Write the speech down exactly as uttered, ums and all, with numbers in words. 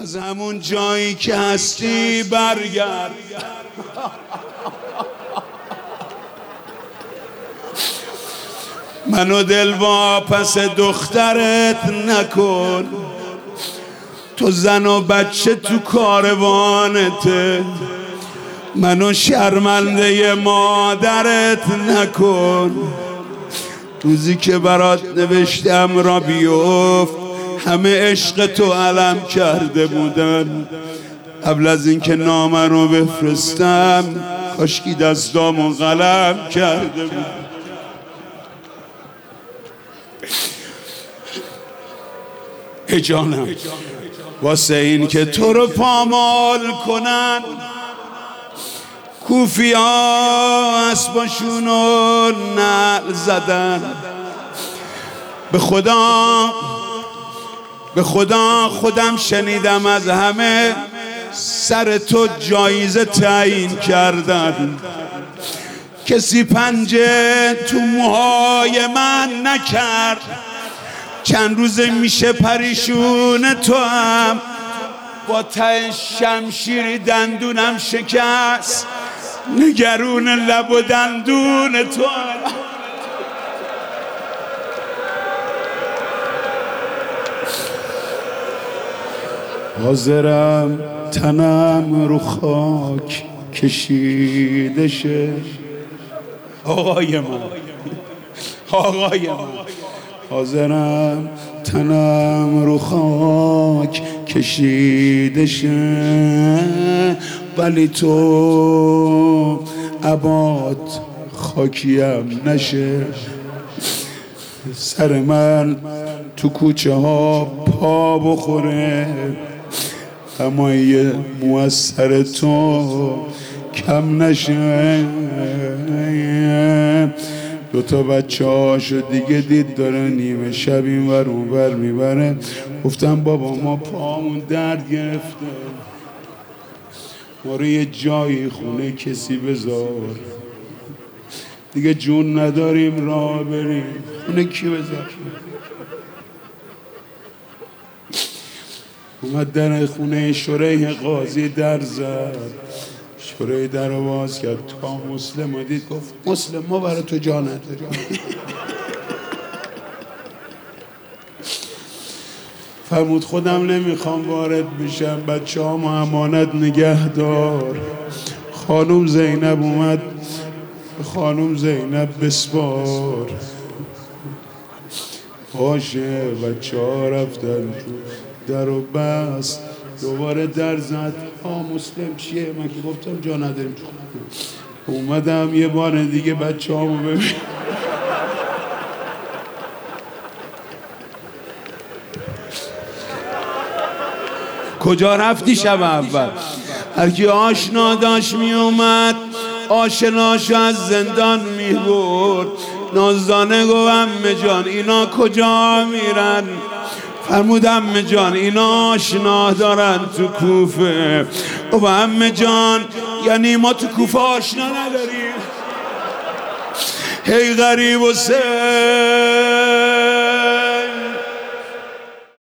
از همون جایی که هستی برگرد. منو دل واپس دخترت نکن، تو زن و بچه تو کاروانته. منو شرمنده مادرت نکن، روزی که برات نوشتم را بیفت همه عشق تو علم کرده بودن. قبل از اینکه نامه رو بفرستم کاشکی دستامو قلم کرده بود. ای جانم واسه این که تو رو پامال کنن کوفیا اسباشون رو نعل زدن. به خدا به خدا خودم شنیدم از همه سر تو جایزه تعیین کردن. کسی پنجه تو موهای من نکرد. چند روزه میشه پریشون تو هم با ته شمشیری دندونم شکست. نگرون لب و دندون تو هم. حاضرم تنم رو خاک کشیده شه. آقای من آقای من حاضرم تنم رو خاک کشیده شه، ولی تو عبات خاکیم نشه. سر من تو کوچه ها پا بخوره، اما یه مو از سر تو کم نشه. دوتا بچه هاشو دیگه دید داره نیمه شب این ور اون ور میبره. گفتم بابا ما پامون درد گرفته، ما رو یه جایی خونه کسی بذار، دیگه جون نداریم راه بریم. خونه کی بذار؟ اومد در خونه شوره قاضی در زد. شوره در رو باز کرد، تا مسلم رو دید گفت مسلم ما برای تو جا نداریم. فرمود خودم نمیخوام وارد بشم، بچه ها ما امانت نگه دار. خانوم زینب اومد، خانوم زینب بسپار. باشه بچه ها رفتن در و بست. دوباره در زد، آه مسلم چیه؟ من که گفتم جا نداریم. اومدم یه بار دیگه بچه هامو ببین. کجا رفتی شب اول؟ هرکی آشنا داشت می اومد آشناشو از زندان می برد. نازدانه گو عمه جان اینا کجا میرن؟ فرمود عمه جان اینا آشنا دارن تو کوفه. او عمه جان یعنی ما تو کوفه آشنا نداریم؟ هی غریب و سه